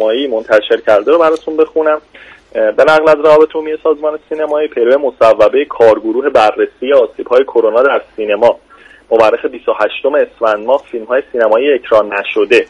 سینمایی منتشر کرده رو براتون بخونم. به نقل از روابط عمومی سازمان سینمایی، پیرو مصوبه کارگروه بررسی آسیب‌های کرونا در سینما مورخ 28 اسفند ماه فیلم‌های سینمایی اکران نشده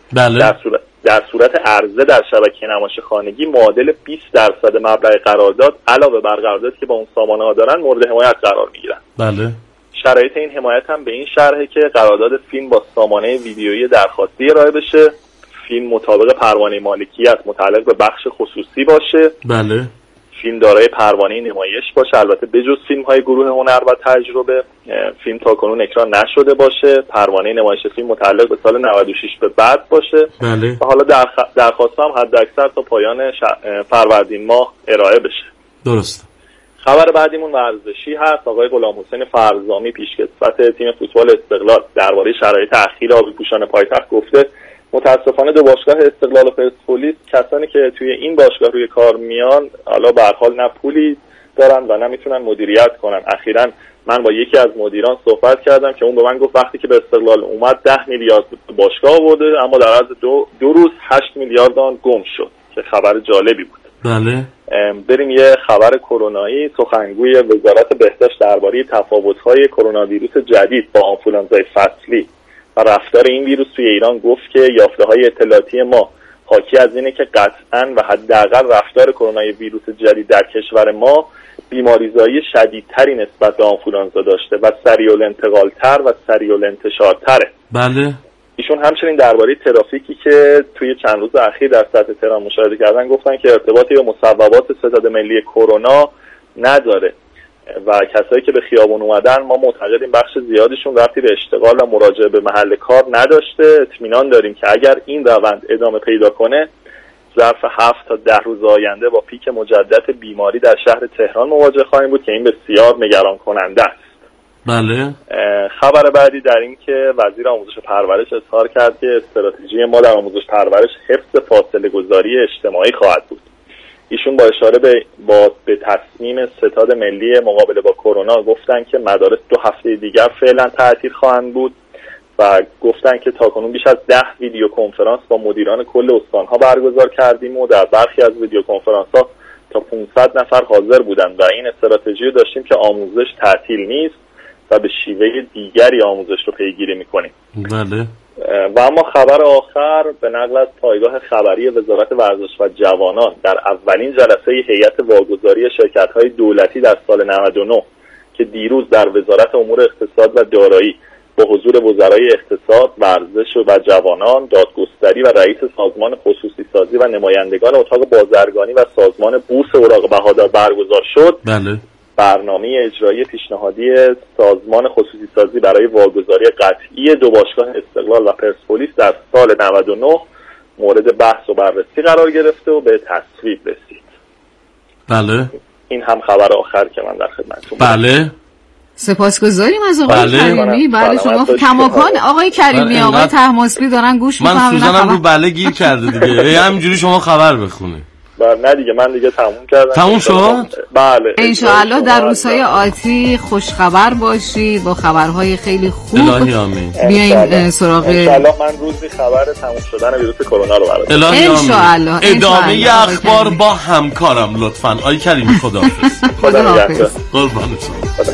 در صورت عرضه در شبکه نمایش خانگی معادل 20% مبلغ قرارداد علاوه بر قراردادی که با اون سامانه‌ها دارن مورد حمایت قرار می‌گیرن. بله. شرایط این حمایت هم به این شرحه که قرارداد فیلم با سامانه ویدیویی درخواستی ارائه بشه، فیلم مطابق پروانه مالکیت متعلق به بخش خصوصی باشه. بله. فیلم دارای پروانه نمایش باشه، البته بجز فیلم‌های گروه هنر و تجربه فیلم تاکنون اکران نشده باشه، پروانه نمایش فیلم متعلق به سال 96 به بعد باشه. بله. و حالا درخواست هم حداکثر تا پایان فروردین ماه ارائه بشه. درست. خبر بعدیمون ورزشی هست. آقای غلامحسین فرزامی پیشکسوت تیم فوتبال استقلال درباره شرایط اخیر آبی‌پوشان پایتخت گفته متاسفانه دو باشگاه استقلال و پرسپولیس کسانی که توی این باشگاه روی کار میان حالا به هر حال نه پولی دارن و نمیتونن مدیریت کنن. اخیراً من با یکی از مدیران صحبت کردم که اون به من گفت وقتی که به استقلال اومد 10 میلیارد باشگاه آورده اما در عرض دو روز 8 میلیارد آن گم شد که خبر جالبی بود. بله. بریم یه خبر کرونایی. سخنگوی وزارت بهداشت درباره تفاوت‌های کرونا ویروس جدید با آنفولانزای فصلی و رفتار این ویروس توی ایران گفت که یافته‌های اطلاعاتی ما حاکی از اینه که قطعاً و حداقل رفتار کرونا ویروس جدید در کشور ما بیماریزایی شدیدتری نسبت به آنفولانزا داشته و سریع الانتقال‌تر و سریع الانتشارتره. بله. ایشون همچنین درباره ترافیکی که توی چند روز اخیر در سطح تهران مشاهده کردن گفتن که ارتباطی به مصوبات ستاد ملی کرونا نداره و کسایی که به خیابون اومدن ما معتقدیم بخش زیادیشون ربطی به اشتغال و مراجعه به محل کار نداشته. اطمینان داریم که اگر این روند ادامه پیدا کنه ظرف 7 تا 10 روز آینده با پیک مجدد بیماری در شهر تهران مواجه خواهیم بود که این بسیار نگران کننده است. بله. خبر بعدی در این که وزیر آموزش و پرورش اظهار کرد که استراتژی ما در آموزش پرورش حفظ فاصله گذاری اجتماعی خواهد بود. ایشون با اشاره به تصمیم ستاد ملی مقابله با کرونا گفتن که مدارس 2 هفته دیگر فعلا تعطیل خواهند بود و گفتن که تاکنون بیش از 10 ویدیو کنفرانس با مدیران کل استان‌ها برگزار کردیم و در برخی از ویدیو کنفرانس‌ها تا 500 نفر حاضر بودند و این استراتژی رو داشتیم که آموزش تعطیل نیست و به شیوه دیگری آموزش رو پیگیری می‌کنیم. بله. و اما خبر آخر به نقل از پایگاه خبری وزارت ورزش و جوانان در اولین جلسه هیئت واگذاری شرکت‌های دولتی در سال 99 که دیروز در وزارت امور اقتصاد و دارایی با حضور وزرای اقتصاد، ورزش و جوانان، دادگستری و رئیس سازمان خصوصی سازی و نمایندگان اتاق بازرگانی و سازمان بورس اوراق بهادار برگزار شد. بله. برنامه اجرایی پیشنهادی سازمان خصوصی سازی برای واگذاری قطعی دو باشگاه استقلال و پرسپولیس در سال 99 مورد بحث و بررسی قرار گرفته و به تصویب رسید. بله. این هم خبر آخر که من در خدمتتون. بله. سپاسگزاریم از آقای کریمی. بله شما کماکان آقای کریمی، آقای طهماسبی دارن گوش میکنن. من سوزنم رو بله گیر کرده دیگه. همینجوری شما خبر بخونه. نه دیگه من دیگه تموم کردم. تموم شد؟ بله. انشاءالله در روزهای آتی خوشخبر باشید با خبرهای خیلی خوب. الهی آمین. بیاین سراغ انشاءالله من روزی خبر تموم شدن ویروس کرونا رو براتون. الهی آمین. انشاءالله. ادامه اخبار با همکارم لطفاً. آقای کریمی خداحافظ. خداحافظ. قربان شما.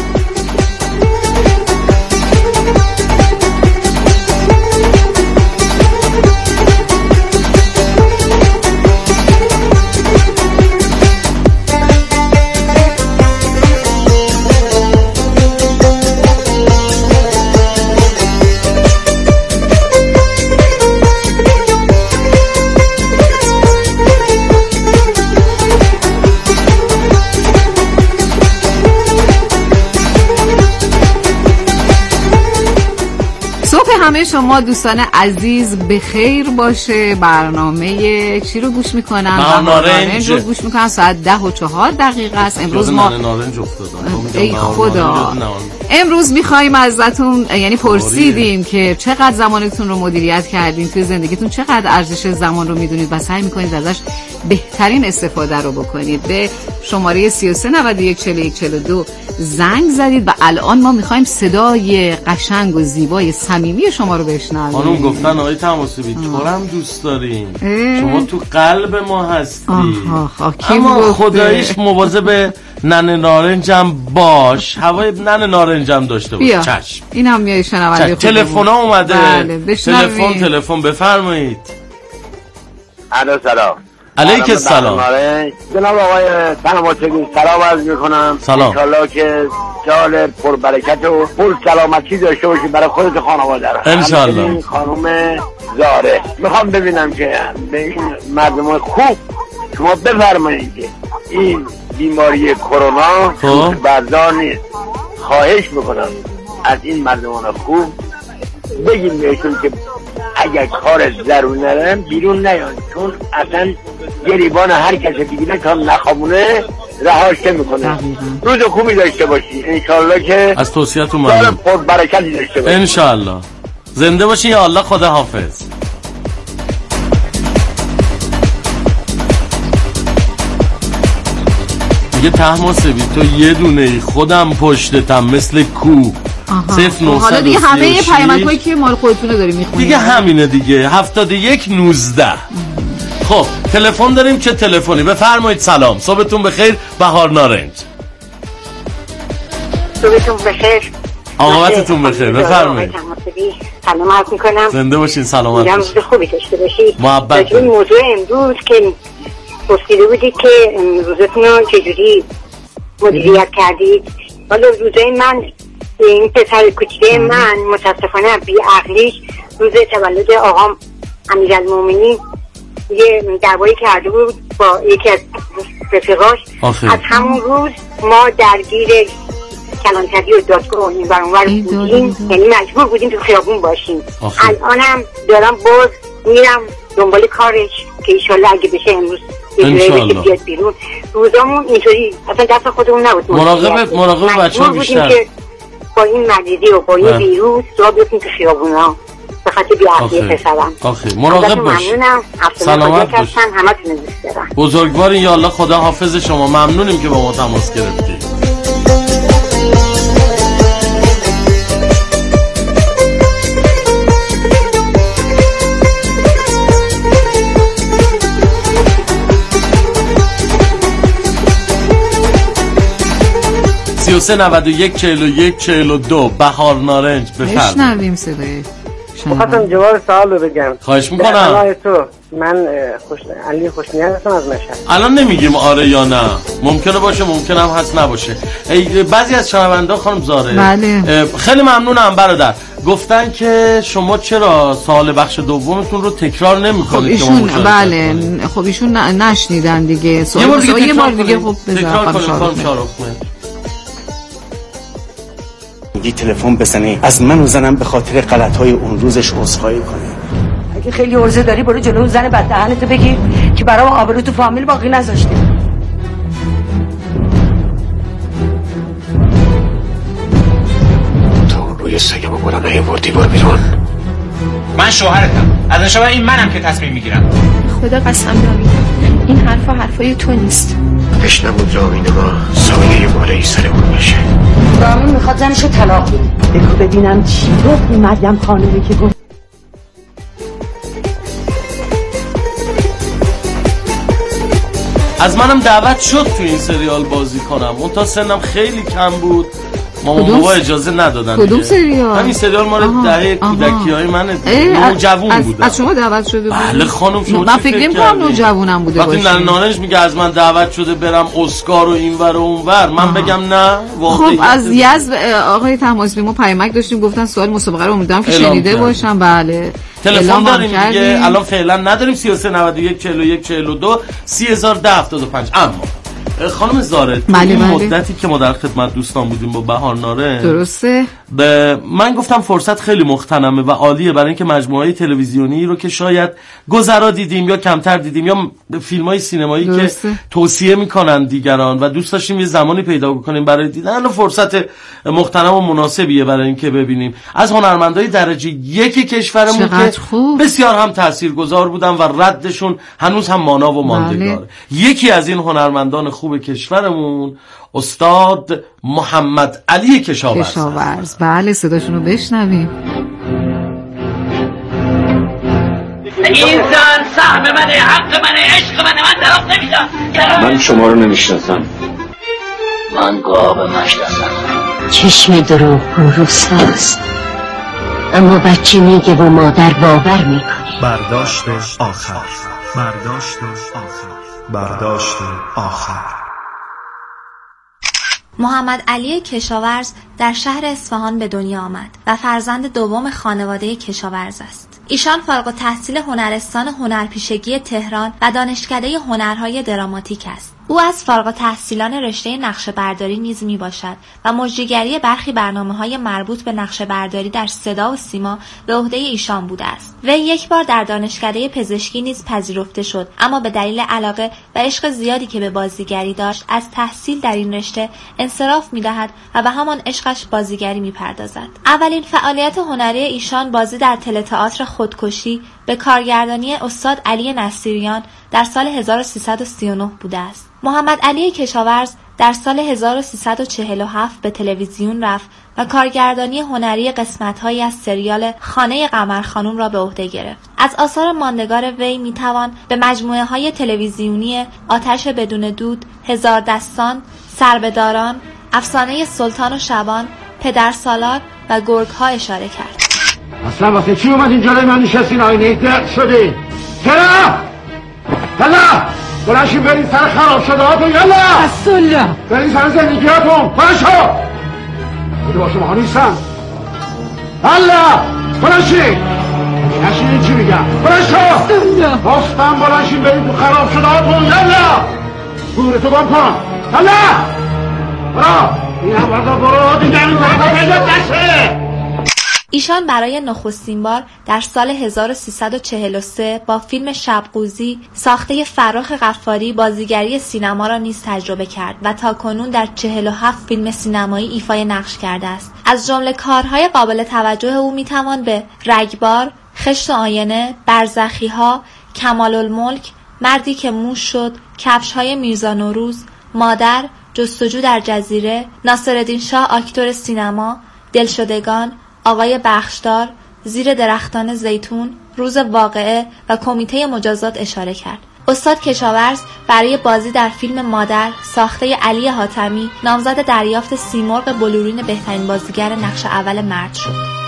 همه شما دوستان عزیز بخیر باشه. برنامه چی رو گوش میکنن؟ نارنج رو گوش میکنن. ساعت 10:04 است. امروز ما نارنج افتادن. ای خدا. امروز میخوایم ازتون یعنی پرسیدیم که چقدر زمانتون رو مدیریت کردین توی زندگیتون، چقدر ارزش زمان رو میدونید و سعی میکنید ازش بهترین استفاده رو بکنید. به شماره 33914142 زنگ زدید و الان ما میخوایم صدای قشنگ و زیبای صمیمی شما رو بشنویم. خانم گفتن آقای تماسبی چورم دوست داریم، شما تو قلب ما هستی. اما خداییش مواظب ننه نارنجم باش، هوای ننه نارنجم داشته باش. چشم. این هم میای شنونده. تلفن ها اومده. بله. تلفن بفرمایید. الو سلام. علیک السلام. جناب آقای تماسبی سلام عرض میکنم. سلام. انشالله که سال پربرکت و پر سلامتی داشته باشی برای خودت خانواده را. انشالله. خانم زاره میخوام ببینم که به این مردم خوب شما بفرمایید که این بیماری کرونا بردار نیست. خواهش میکنم از این مردمان خوب بگیم بهشون که اگر کار ضروری ندارن بیرون نیان، چون اصلا گریبان هر کسی بگیره تا نخوابونه رهاش میکنه. روز خوبی داشته باشی انشالله که از توصیه‌تون ممنون. پر برکتی داشته باشی انشالله. زنده باشین یا الله. خدا حافظ. یه تماسبی تو یه دونه ای خودم پشتتم مثل کو. 0936 حالا دیگه همه پیامک‌هایی که مال خودتونه داری میخونی دیگه همینه دیگه. 7119. خب تلفن داریم. چه تلفنی؟ بفرمایید. سلام، صبحتون بخیر. بهار نارنج. صبحتون بخیر، عاقبتتون بخیر. بفرمایید. سلام عرض میکنم. زنده باشین، سلامت باشین. روز خوبی داشته باشید. محبت. موضوع امروز که پرسیده بودید که روزتون رو چجوری مدیریت کردید. حالا روزای من، این پسر کوچیک من متاسفانه بی عقلیش روز تولد آقام امیرالمومنین یه دعوایی کرده بود با یکی از رفیقاش. از همون روز ما درگیر کلانتری و دادگاه این برانور بودیم، یعنی مجبور بودیم تو خیابون باشیم. الانم دارم باز میرم دنبال کارش که ایشالله اگه بشه امروز یه بیاد بیرون. روزامون اینطوری اصلا دست خودمون نبود. مراقب بچه ها بیشتر که با این مریضی و با این ویروس را بیفتیم تو خیابون ها به خاطر بی‌عقلی پسرم. مراقب باش. سلامت باش. همتون دوست دارم. بزرگوارین یا الله. خدا حافظ شما. ممنونیم که با ما تماس گرفتید. بهار نارنج. بشنویم صدای شما. خواستم جواب سوال رو بگم. خواهش میکنم. من علی خوشنیت هستم از مشهد. الان نمیگیم آره یا نه، ممکنه باشه ممکنه هم هست نباشه. بعضی از شنوندا خانم زاره بله. خیلی ممنونم برادر، گفتن که شما چرا سوال بخش دومتون رو تکرار نمی‌کنید. خب ایشون بله خب ایشون نشنیدن دیگه. یه بار دیگه خب تکرار کنید. میگی تلفن بزنی از من و زنم به خاطر غلط‌های اون روزش عذرخواهی کنی. اگه خیلی عرضه داری برو جلو اون زن بددهنتو بگیر که برام آبرو تو فامیل باقی نذاشته. تو روی سگمو بالا نیاوردی، برو بیرون. من شوهرتم، از شما این منم که تصمیم میگیرم. خدا قسم نمیدم این حرفای تو نیست. بشنم زامین ما سایه بالای سرمون بشه. رامین میخواد زنشو طلاق بده. بگو ببینم چی گفت مریم خانمی که گفت. از منم دعوت شد تو این سریال بازی کنم، اون تا سنم خیلی کم بود، مامان بابا اجازه ندادن. کدوم سریال؟ همین سریال مال دهه کودکی‌های منه، نوجوان بودم. از شما دعوت شده بود؟ بله خانم. شما من فکر نمی‌کنم نوجوانم بوده باشه. وقتی نارنج میگه از من دعوت شده برم اسکار و اینور و اونور، من بگم نه واقعا. خب از یزد آقای تماسبی ما پیامک داشتیم گفتن سوال مسابقه رو امیدوارم که شنیده باشم. بله تلفن داریم دیگه، الان فعلا نداریم. 3391 41 42 301075. اما خانم زاره این مدتی که ما در خدمت دوستان بودیم با بهار نارنج، درسته، من گفتم فرصت خیلی مغتنمه و عالیه برای اینکه مجموعه تلویزیونی رو که شاید گذرا دیدیم یا کمتر دیدیم یا فیلم‌های سینمایی که توصیه میکنن دیگران و دوست داشتیم یه زمانی پیدا بکنیم برای دیدن، فرصت مغتنم و مناسبیه برای اینکه ببینیم از هنرمندای درجه یک کشورمون که بسیار هم تاثیرگذار بودن و ردشون هنوز هم مانا و ماندگاره. یکی از این هنرمندان خوب کشورمون استاد محمد علی کشاورز. بله صداشون رو بشنویم. این زن سهم منه، حق منه، عشق منه، من طرف نمیدم. من شما رو نمیشناسم. من گاو نشناسم. چشم دروغگو روستاست، اما بچه میگه و مادر باور میکنه. برداشت آخر. محمد علی کشاورز در شهر اصفهان به دنیا آمد و فرزند دوم خانواده کشاورز است. ایشان فارغ التحصیل هنرستان هنرپیشگی تهران و دانشکده هنرهای دراماتیک است. او از فارغ التحصیلان رشته نقشه‌برداری نیز میباشد و مجریگری برخی برنامه‌های مربوط به نقشه‌برداری در صدا و سیما به عهده ایشان بوده است. وی یک بار در دانشکده پزشکی نیز پذیرفته شد، اما به دلیل علاقه و عشق زیادی که به بازیگری داشت از تحصیل در این رشته انصراف می‌دهد و به همان عشقش بازیگری می‌پردازد. اولین فعالیت هنری ایشان بازی در تئاتر خودکشی به کارگردانی استاد علی نصیریان در سال 1339 بوده است. محمد علی کشاورز در سال 1347 به تلویزیون رفت و کارگردانی هنری قسمت‌هایی از سریال خانه قمرخانوم را به عهده گرفت. از آثار ماندگار وی میتوان به مجموعه‌های تلویزیونی آتش بدون دود، هزار دستان، سربداران، افسانه سلطان و شبان، پدرسالار و گرگ‌ها اشاره کرد. اصلا واسه چی اومد اینجا من نشستین آینه درد شدی؟ چرا؟ یلا بلنشین برید سر خراب شده هاتون. یلا اصلا برید سر زندگی هاتون. بلنشو بوده با شما ها نیستم. یلا بلنشین نشین چی میگم. بلنشو باستم بلنشین برید تو خراب شده هاتون. یلا گورتو گم کن. یلا برا این هم بردا برو دیگه این بردا پیدا نشه. ایشان برای نخستین بار در سال 1343 با فیلم شبقوزی ساخته فراخ غفاری بازیگری سینما را نیز تجربه کرد و تاکنون در 47 فیلم سینمایی ایفای نقش کرده است. از جمله کارهای قابل توجه او میتوان به رگبار، خشت و آینه، برزخی‌ها، کمال الملک، مردی که موش شد، کفش‌های میرزا نوروز، مادر، جستجو در جزیره، ناصرالدین شاه آکتور سینما، دلشدگان، آقای بخشدار، زیر درختان زیتون، روز واقعه و کمیته مجازات اشاره کرد. استاد کشاورز برای بازی در فیلم مادر ساخته علی حاتمی نامزد دریافت سیمرغ بلورین بهترین بازیگر نقش اول مرد شد.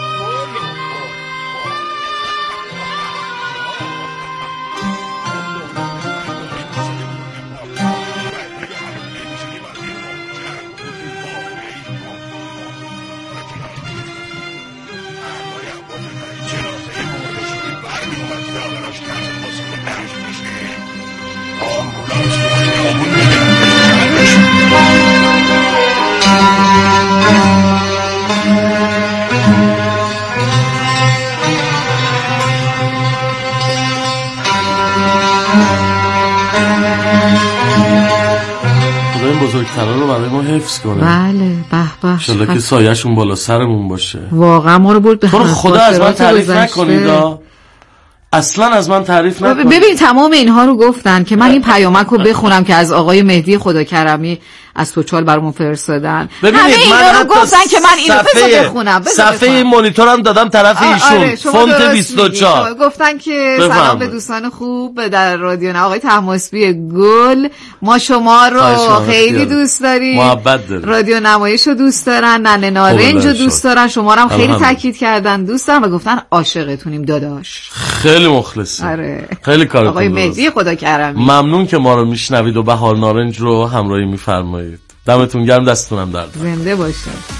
بزرگترا رو برای ما حفظ کنه. بله به به انشالله که سایه‌شون بالا سرمون باشه. واقعا ما رو برد به خدا از من تعریف نکنید. اصلا از من تعریف نکنید. ببین تمام اینها رو گفتن که من این پیامک رو بخونم که از آقای مهدی خداکرمی از توچال برامون فرستادن. ببینید من رو گفتن که من اینو بخونم. صفحه مانیتورم دادم طرف ایشون فونت 24. گفتن که سلام به دوستان خوب در رادیو آقای طهماسبی گل، ما شما رو خیلی دوست داریم. محبت داریم. رادیو نمایش رو دوست دارن، ننه نارنج رو دوست دارن، شما رو هم خیلی تاکید کردن دوست دارن و گفتن عاشقتونیم داداش. خیلی مخلصیم. آره. خیلی کارتون آقای مهدی خداکرمی. ممنون که ما رو میشنوید و بهار نارنج رو همراهی میفرمایید. دمتون گرم، دستتونم درد. زنده باشید.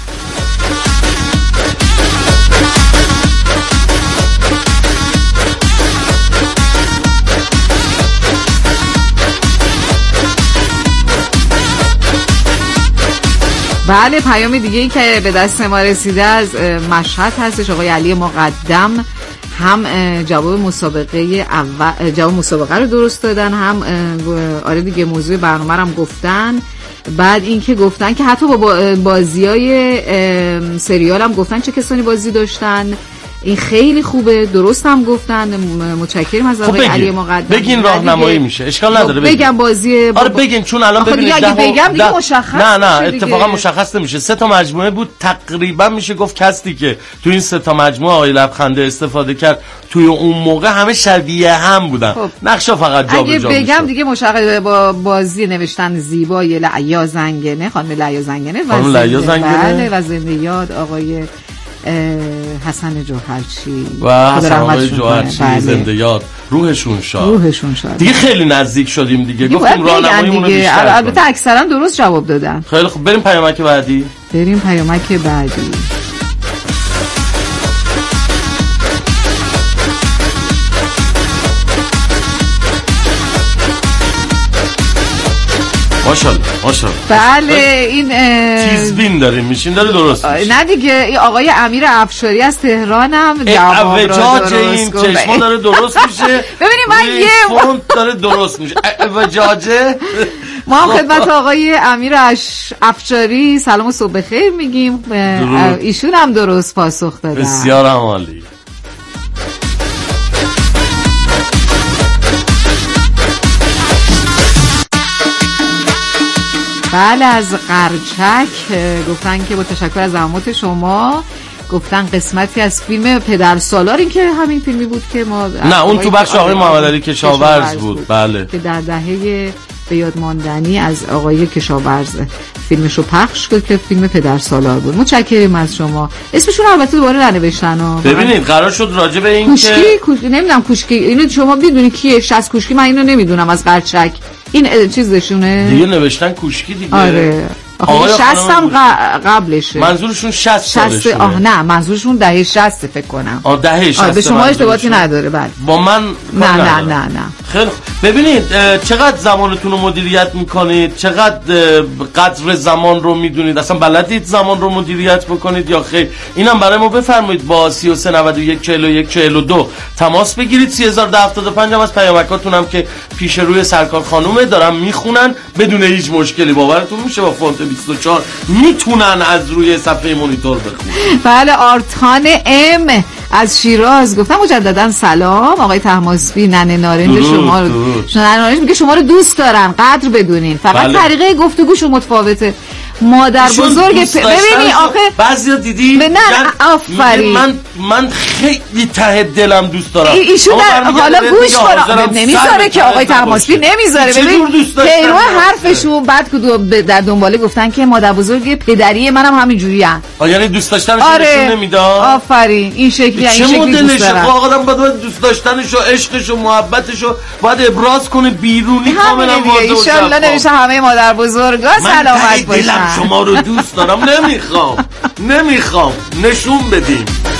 بله پیام دیگه ای که به دست ما رسیده از مشهد هستش. آقای علی مقدم هم جواب مسابقه رو درست دادن، هم آره دیگه موضوع برنامه رو هم گفتن. بعد اینکه گفتن که حتی با بازیای سریال هم گفتن چه کسانی بازی داشتن. این خیلی خوبه، درست هم گفتن. متشکرم از آقای علی مقدم. بگین راهنمایی میشه، اشکال نداره. بگم بازی آره بگین، چون الان ببینید بگم دیگه مشخص نه اتفاقا مشخص نمیشه. 3 تا مجموعه بود تقریبا، میشه گفت کسی که تو این 3 تا مجموعه آقای لبخنده استفاده کرد توی اون موقع همه شبیه هم بودن. نقشا فقط جابجا میشه. اگه بگم دیگه مشخص با بازی نوشتن زیبای لعیا زنگنه، خانم لعیا زنگنه و زنده یاد آقای حسن جوهرچی و حسن آقای جوهرچی زنده یاد، روحشون شاد. دیگه خیلی نزدیک شدیم دیگه. گفتیم راهنماییمون رو بیشتر. البته اکثرا درست جواب دادن. خیلی خب بریم پیامک بعدی. ماشاءالله. بله این تیزبین داریم میشین، داره درست میشه. نه دیگه این آقای امیر افشاری از تهران هم جواب را درست این چشما داره درست میشه. ببینیم من یه فونت داره درست میشه. وجاجه. ما هم خدمت آقای امیر افشاری سلام و صبح بخیر میگیم. ایشون هم درست پاسخ دادن. بسیار عالی. بله از قرچک گفتن که با تشکر از زحمات شما، گفتن قسمتی از فیلم پدرسالار، این که همین فیلمی بود که ما نه اون تو بخش آقای محمد علی کشاورز بود. بله که در دهه به یاد ماندنی از آقای کشاورز فیلمشو پخش کرد که فیلم پدرسالار بود. متشکرم از شما. اسمشون البته دوباره ننوشتن ها. ببینید قرار شد راجع به این کوشکی نمیدونم کوشکی اینو شما میدونی کیه؟ 60 کوشکی من اینو نمیدونم از قرچک. این چیزشونه دیگه نوشتن کوشکی دیگه. آره آخه 60 هم قبلشه. منظورشون 60 سالشونه. نه منظورشون دهه 60 فکر کنم. دهه 60. به شما ارتباطی نداره. بله با من نه. خیلی ببینید چقدر زمانتون رو مدیریت میکنید، چقدر قدر زمان رو میدونید، اصلا بلدید زمان رو مدیریت بکنید یا خیر؟ اینم برای ما بفرمایید. با 33 91 41 42 تماس بگیرید. 3075 هم از پیامکاتون هم که پیش روی سرکار خانومه دارم میخونن بدون هیچ مشکلی. باورتون میشه با فونت 24 میتونن از روی صفحه مانیتور بخونن. بله آرتان ام از شیراز گفتم مجددا سلام. آقای طهماسبی ننه نارنج شما رو ننه نارنج میگه شما رو دوست دارن، قدر بدونین. فقط طریقه گفتگوشون متفاوته. مادر بزرگ ببینی آخه بعضیا دیدی نه آفرین من خیلی ته دلم دوست دارم. ایشون حالا گوش کن نمیذاره که آقای طهماسبی نمیذاره. ببین پیرو حرفشون بعد که در دنباله گفتن که مادر بزرگ پدری منم همینجوریه. یعنی دوست داشتنش نشون نمیداد. آفرین این شکلی دوست دارم. آدم باید دوست داشتنش و عشقش و محبتش رو باید ابراز کنه بیرونی کاملا واضح. ان شاء الله نمیشه همه مادر بزرگا سلامت باشن. شما رو دوست دارم. نمیخوام نشون بدیم.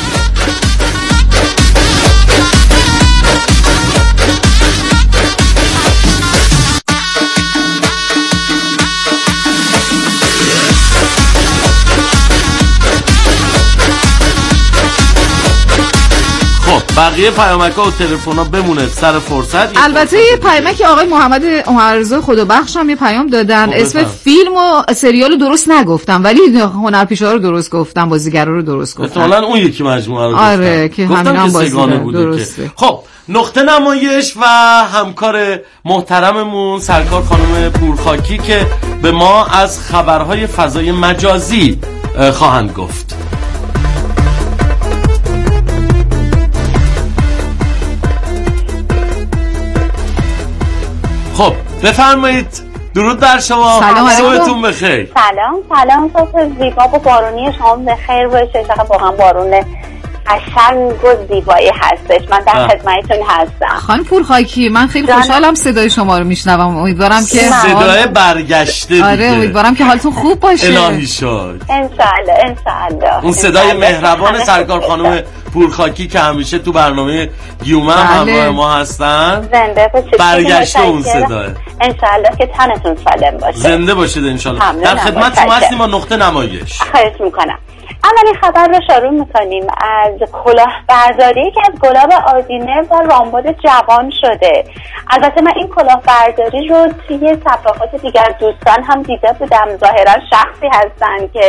بقیه پیامک‌ها و تلفن‌ها بمونه سر فرصت. البته یه پیامک آقای محمد عمرزا خدابخش هم یه پیام دادن. اسم فیلم و سریال رو درست نگفتم ولی هنرپیشه‌ها رو درست گفتم، بازیگرا رو درست گفتم. احتمالاً اون یکی مجموعه رو گفتم. آره که همین هم بازیگر درسته. خب نقطه نمایش و همکار محترممون سرکار خانم پورخاکی که به ما از خبرهای فضای مجازی خواهند گفت. خب بفرمایید. درود بر شما. صبحتون بخیر. سلام صبح زیبا و بارونی شما بخیر باشه. چقدر واقعا بارون قشنگ و زیبایی هستش. من در خدمتتون هستم. خانم پورخاکی من خیلی خوشحالم صدای شما رو میشنوم. امیدوارم که صدای برگشته دیگه. آره امیدوارم که حالتون خوب باشه. الهی شاد. ان شاء الله. اون صدای مهربان سرکار خانم پورخاکی که همیشه تو برنامه گیومه همراه ما هستن. زنده باشید. برگشته اون صداه. انشالله که تنتون سالم باشه. زنده باشید انشالله. در خدمت شما هستیم با نقطه نمایش. خواهش میکنم. اولین خبر رو شروع میکنیم از کلاهبرداری که از گلاب آدینه و رامبد جوان شده. البته من این کلاهبرداری رو توی صفحات دیگر دوستان هم دیده بودم. ظاهرا شخصی هستن که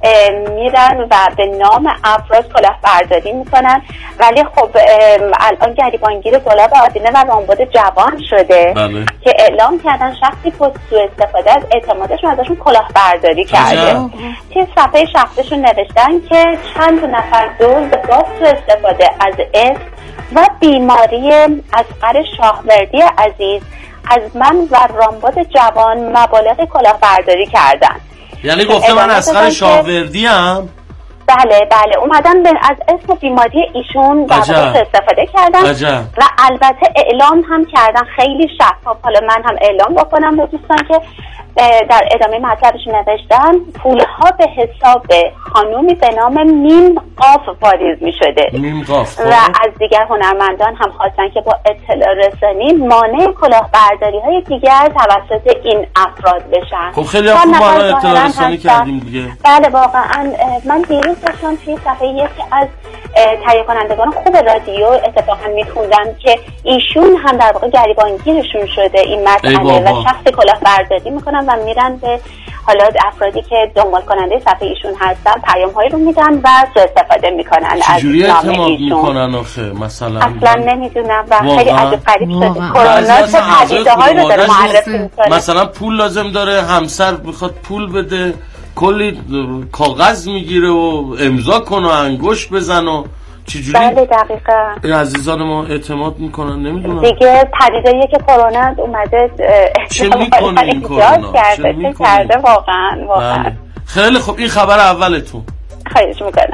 میرن و به نام افراد کلاهبرداری میکنن، ولی خب الان گریبانگیر گلاب آدینه و رامبد جوان شده که اعلام کردن شخصی با سوء استفاده از اعتمادشون ازشون کلاهبرداری کرده. توی صفحه شخصیشون نوشتن که چند نفر دزد با سوء استفاده از اسم و بیماری اصغر شاهوردی عزیز از من و رامبد جوان مبالغ کلاهبرداری کردن. یعنی گفته من اصغر شاهوردی هم؟ بله اومدن از اسم بیماری ایشون در واقع استفاده کردن و البته اعلام هم کردن خیلی شفاف. حالا من هم اعلام بکنم به دوستان که در ادامه مطلبش نوشتن پولها به حساب خانومی به نام میم قاف واریز می شده و از دیگر هنرمندان هم خواستن که با اطلاع رسانی مانع کلاهبرداری های دیگر توسط این افراد بشن. خب خیلی خوب ما اطلاع رسانی کردیم دیگه. بله واقعا من دیروز داشتم توی صفحه یکی از تهیه کنندگان خوب رادیو اتفاقا میخوندم که ایشون هم در واقع گریبانگیرشون شده این مسئله و شخص کلاهبرداری میکنن و میرن به حالا افرادی که دنبال کننده صفحه ایشون هستن پیام‌هایی رو میدن و سوء استفاده میکنن از نام ایشون. آخه مثلا اصلا نمیدونم و خیلی عجیب غریب شده. کرونا چه پدیده‌هایی رو داره معرفی میکنه. مثلا پول لازم داره، همسر میخواد پول بده، کلی کاغذ میگیره و امضا کنه و انگشت بزن و چجوری؟ بله دقیقاً. این عزیزان ما اعتماد میکنن نمیدونم دیگه پدیده‌ایه که کرونا اومده چه میکنه این کرونا؟ چه کرده واقعاً. خیلی خب این خبر اولتون. خواهش میکنم.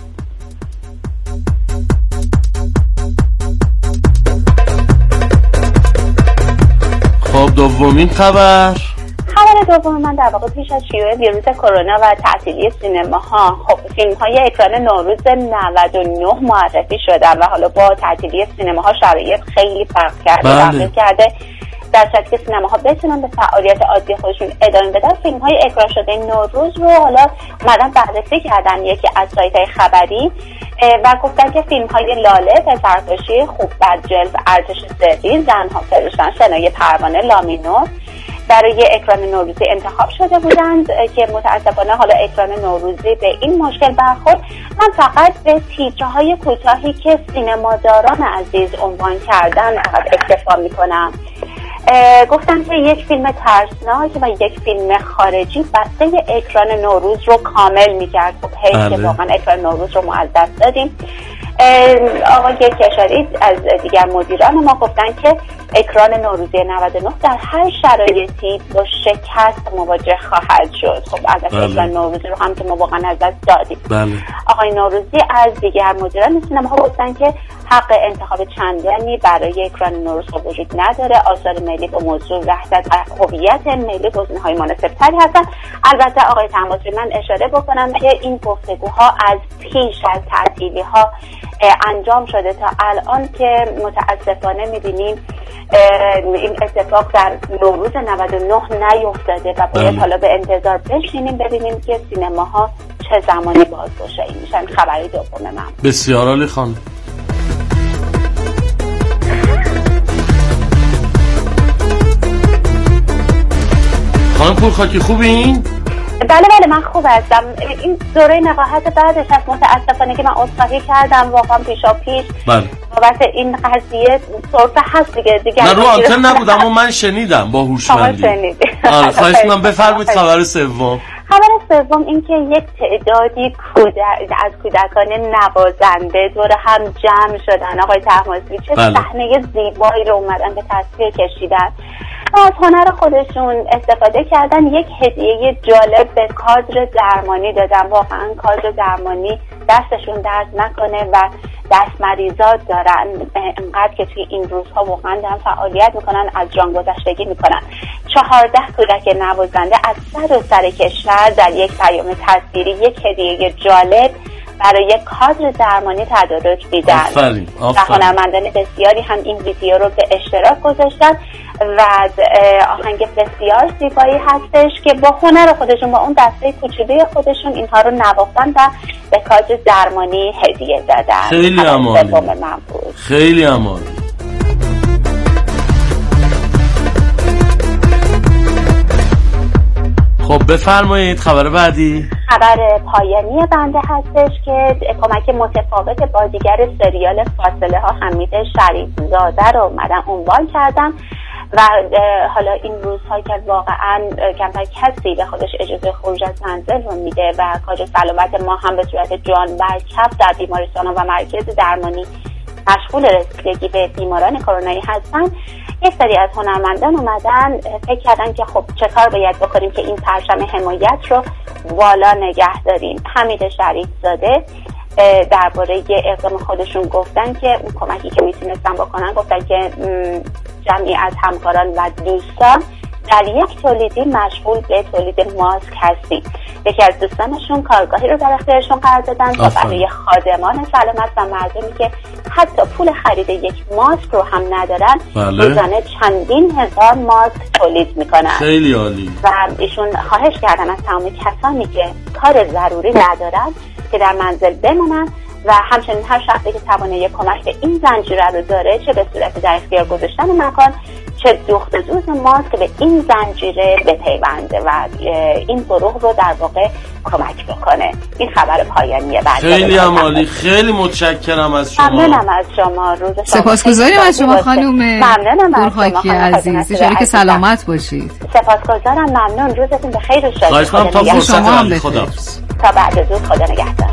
خب دومین خبر دوم من در واقع پیش از شیوع ویروس کرونا و تعطیلی سینماها خب فیلم‌های اکران نوروز 99 معرفی شدن و حالا با تعطیلی سینماها شرایط خیلی فرق کرده در صورتی که سینماها بتونن به فعالیت عادی خودشون ادامه بدن. فیلم‌های اکران شده نوروز رو حالا اومدن بررسی کردن یکی از سایت‌های خبری و گفتن که فیلم‌های لاله، پسرکشی، خوب بد جلد، ارتش سری، زنها فروشن، شنای پروانه، لامینو برای اکران نوروزی انتخاب شده بودند که متاسفانه حالا اکران نوروزی به این مشکل برخورد. من فقط به تیترهای کوتاهی که سینماداران عزیز عنوان کردن فقط اکتفا میکنم. گفتم که یک فیلم ترسناک و یک فیلم خارجی بسته اکران نوروز رو کامل میکرد. خب حیف که واقعا اکران نوروز رو ما از دست دادیم. آقای کشاری از دیگر مدیران ما گفتن که اکران نوروزی 99 در هر شرایطی با شکست مواجه خواهد شد. خب از اکران نوروزی رو هم که ما واقعا از دست دادیم. آقای نوروزی از دیگر مدیران سینما ها گفتن که حق انتخاب چندانی برای اکران نوروز وجود نداره. آثار ملی با موضوع وحدت و هویت ملی گزینه‌های مناسب‌تری هستن. البته آقای طماطمی من اشاره بکنم که این گفتگوها از پیش از تعطیلی‌ها انجام شده تا الان که متاسفانه می‌بینیم این اتفاق در نوروز 99 نیفتاده و باید حالا به انتظار بشینیم ببینیم که سینماها چه زمانی بازگشایی میشن. خبری دوم من. بسیار عالی خانم. خانم پورخاکی خوبین؟ بله من خوب هستم. این دوره نقاهت بعدش از متاسفانه که من عذرخواهی کردم واقعا پیشا پیش بابت این قضیه صرفه هست دیگه نه رو آنتن نبودم و من شنیدم با هوشمندی. آره خواهش من بفرمایید خبر سوم. خبر سوم این که یک تعدادی از کودکان نوازنده دور هم جمع شدن. آقای طهماسبی چه صحنه زیبایی رو اومدن به تصویر کشیدن و از هنر خودشون استفاده کردن. یک هدیه جالب به کادر درمانی دادن. واقعا کادر درمانی دستشون درد نکنه و دست مریضات دارن انقدر که توی این روزها واقعا دارن فعالیت میکنن، از جان گذشتگی میکنن. 14 کودک نوازنده از سر کشور در یک پیام تصویری یک هدیه جالب برای کادر درمانی تدارک میدن و هنرمندان بسیاری هم این ویدیو رو به اشتراک گذاشتن و آهنگ بسیار زیبایی هستش که با هنر خودشون، با اون دسته کوچولوی خودشون اینها رو نواختن و به کادر درمانی هدیه دادن. خیلی عالی، خیلی عالی. خب بفرمایید خبر بعدی. خبر پایانی بنده هستش که کمک متفاوت بازیگر سریال فاصله ها حمید شریفزاده رو اومدن عنوان کردن و حالا این روزها که واقعا کمتر کسی به خودش اجازه خروج از منزل رو میده و کاج سلامت ما هم به صورت جان برکف در بیمارستان و مرکز درمانی مشغول رسیدگی به بیماران کرونایی هستن، یک سری از هنرمندان اومدن فکر کردن که خب چه کار باید بکنیم که این پرچم حمایت رو بالا نگه داریم. حمید شریفزاده درباره اقدام خودشون گفتن که اون کمکی که میتونستن بکنن، گفتن که جمعی از همکاران و دوستان در یک تولیدی مشغول به تولید ماسک هستیم. یکی از دوستانشون کارگاهی رو در اختیارشون قرار دادن تا برای خادمان سلامت و مردمی که حتی پول خرید یک ماسک رو هم ندارن روزانه چندین هزار ماسک تولید میکنن. خیلی عالی. و ایشون خواهش کردن از تمام کسانی که کار ضروری ندارن که در منزل بمونن و همچنین هر شخصی که توانایی کمک به این زنجیره رو داره، چه به صورت در اختیار گذاشتن مکان، چه دوخت دوز ماسک به این زنجیره بپیونده و این گروه رو در واقع کمک بکنه. این خبر پایانیه. خیلی عالی، خیلی متشکرم از شما. ممنونم از شما. روز شما سپاسگزاریم از شما خانم. ممنونم از شما عزیز. ان که سلامت باشید. سپاسگزارم، ممنون. روزتون بخیر و شاد. تا فرصت خداحافظ. تا بعد زود، خدا نگهدار.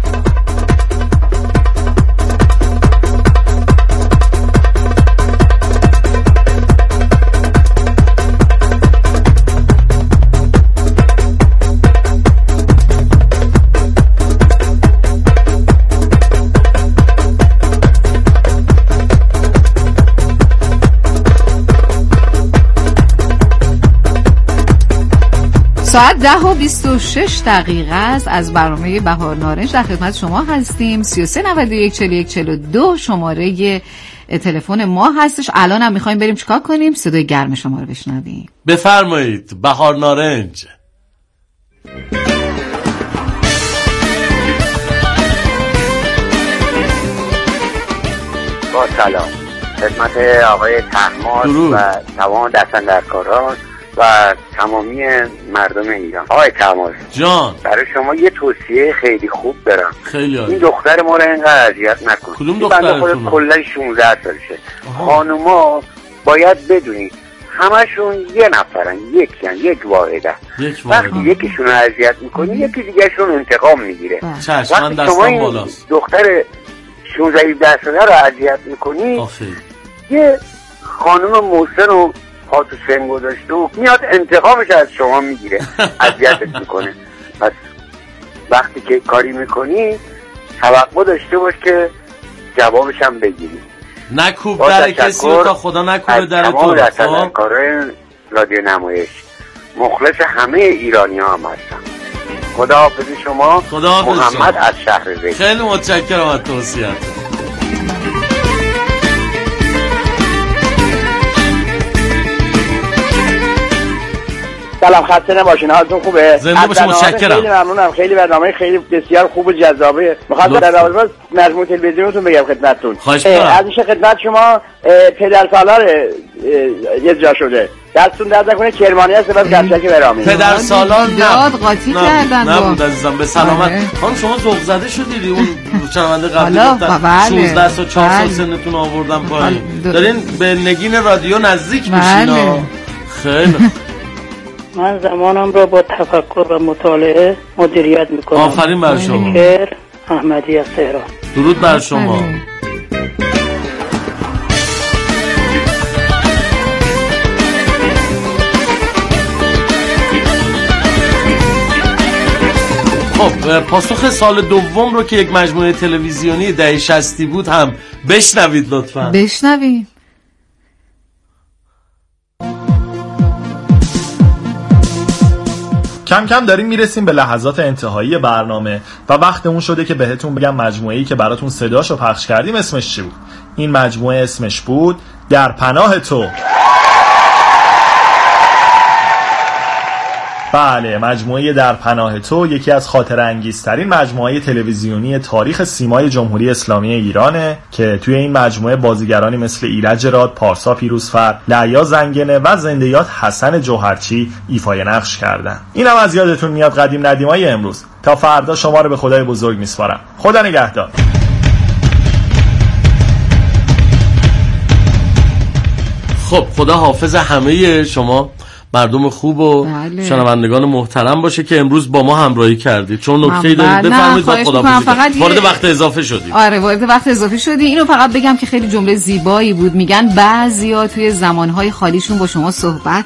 ساعت 10:26 است. از برنامه بهار نارنج در خدمت شما هستیم. 33 91 41 42 شماره تلفن ما هستش. الان هم میخوایم بریم چیکار کنیم؟ صدای گرم شما رو بشنویم. بفرمایید. بهار نارنج. با سلام خدمت آقای تحماس و تمام دستاندرکاران و تمامی مردم ایران. آقای تماس جان، برای شما یه توصیه خیلی خوب دارم. خیلی عالی. این دختر ما رو اینقدر اذیت نکن. کدوم دخترتون؟ کلا 16 سالشه. خانوما باید بدونید همشون یه نفرن، یک واحده. وقتی یکیشون رو اذیت میکنی یکی دیگهشون انتقام میگیره. چشم، من دستم بالاست. دختر 16-17 ساله رو اذیت میکنی، یه خانم محسن و پاتو سن گذاشته و میاد انتقامش از شما میگیره، اذیتت میکنه. پس وقتی که کاری میکنی توقع داشته باش که جوابش هم بگیری. نکوب در کسی رو تا خدا نکوبه در تو. تمام رسانه‌کارای رادیو نمایش مخلص همه ایرانی ها هم هستم. خداحافظ شما. محمد از شهر زید. خیلی متشکرم از توصیه‌تون. سلام، خسته نباشین، حالتون خوبه؟ زنده باشید، متشکرم. خیلی ممنونم، خیلی برنامه خیلی بسیار خوب و جذابه. می‌خوام در رابطه مجموعه تلویزیونتون بگم خدمتتون. از این خدمت شما پدرسالار اجرا شده. دستون درد نکنه، کرمانی هست بس گرچه برامی. پدرسالار داد قاطی کردن. نبود عزیزم، به سلامت. خانم شما ذوق زده شدید. اون چنونده قبلی گفتن 16 سال 4 سال سنتون آوردن پایین. دارین به نگین رادیو نزدیک میشین. خیلی من زمانم را با تفکر و مطالعه مدیریت میکنم. آفرین بر شما. احمدی از تهران. درود بر شما. خب پاسخ سال دوم رو که یک مجموعه تلویزیونی دهه 60 بود هم بشنوید لطفاً. بشنوید. کم کم داریم میرسیم به لحظات انتهایی برنامه و وقت اون شده که بهتون بگم مجموعه‌ای که براتون صداشو پخش کردیم اسمش چی بود. این مجموعه اسمش بود در پناه تو. بله، مجموعه در پناه تو یکی از خاطره انگیزترین مجموعه تلویزیونی تاریخ سیمای جمهوری اسلامی ایرانه که توی این مجموعه بازیگرانی مثل ایرج راد، پارسا پیروزفر، لعیا زنگنه و زنده یاد حسن جوهرچی ایفای نقش کردن. اینم از یادتون میاد قدیم ندیمای امروز. تا فردا شما رو به خدای بزرگ میسپارم. خدا نگهدار. خب خدا حافظ همه شما مردم خوب و شنوندگان محترم باشه که امروز با ما همراهی کردید. چون نکته‌ای دارید بفرمایید و خداحافظی. وارد وقت اضافه شدیم. آره وارد وقت اضافه شدی. اینو فقط بگم که خیلی جمله زیبایی بود. میگن بعضیا توی زمانهای خالیشون با شما صحبت